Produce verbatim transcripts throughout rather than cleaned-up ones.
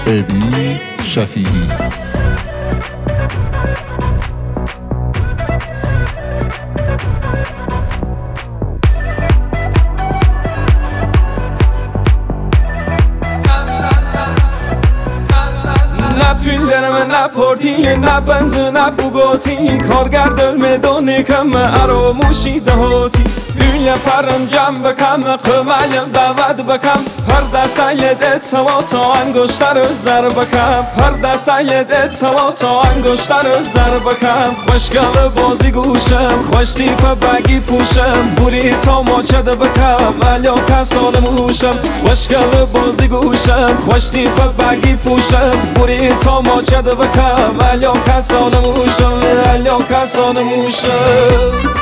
ابی شفیعی. نه پیلرمه نه پورتی نه بنز نه بوگاتی کارگرد المدانه کم اراموشی دهاتی dünya param cam bakam kımalım davat bakam Pırda sayede tavata angoşlar özler bakam Pırda sayede tavata angoşlar özler bakam Başkalı bozi guşam Hoş tipe bagi puşam Buri tamaçada bakam Alaka salımuşam Başkalı bozi guşam Hoş tipe bagi puşam Buri tamaçada bakam Alaka salımuşam Alaka salımuşam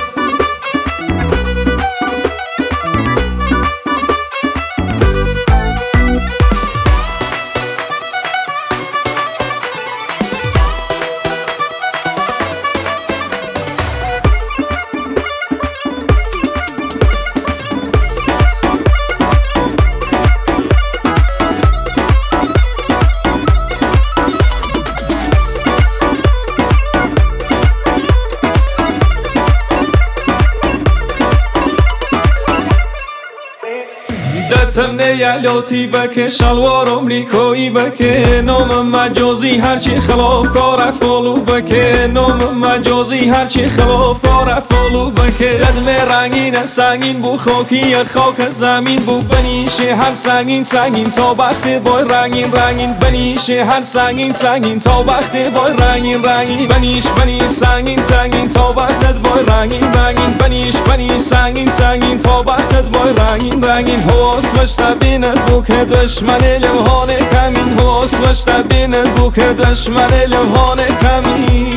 دتم نیالاتی بکه شلوار امریکایی بکه نام مجازی هرچی خلاف کار فالو بکه نام مجازی هرچی خلاف کار فالو بکه قدم رنگین سنگین بو خاکی خاک زمین بو بنیشه هر سنگین سنگین تا وقت بای رنگین رنگین بنیشه هر سنگین سنگین تا وقت بای رنگین رنگین بنیش بنیش سنگین سنگین تا وقت بای رنگین رنگین بنیش بنیش سنگین سنگین تا وقت بای رنگین رنگین حواس مشتبیند بو که دشمن لمحان کمین حواس مشتبیند بو که دشمن لمحان کمین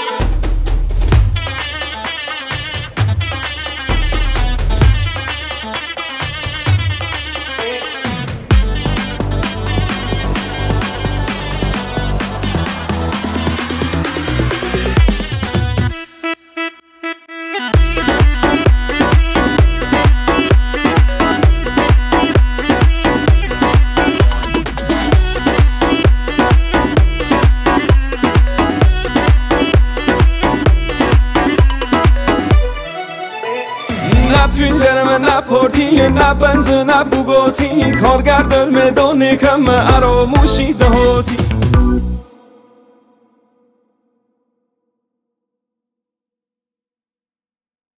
نه پیلرمه نه پورتی نه بنز نه بوگاتی کارگرد المدانه کم اراموشی دهاتی